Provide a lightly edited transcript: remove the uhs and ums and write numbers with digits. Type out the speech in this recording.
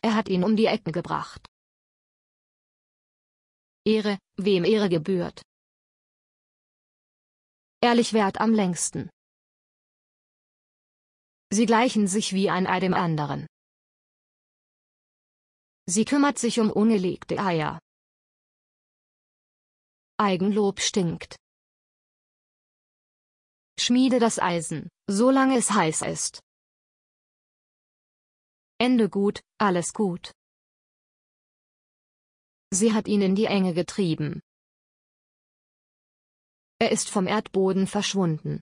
er hat ihn um die Ecken gebracht. Ehre, wem Ehre gebührt. Ehrlich währt am längsten. Sie gleichen sich wie ein Ei dem anderen. Sie kümmert sich um ungelegte Eier. Eigenlob stinkt. Schmiede das Eisen, solange es heiß ist. Ende gut, alles gut. Sie hat ihn in die Enge getrieben. Er ist vom Erdboden verschwunden.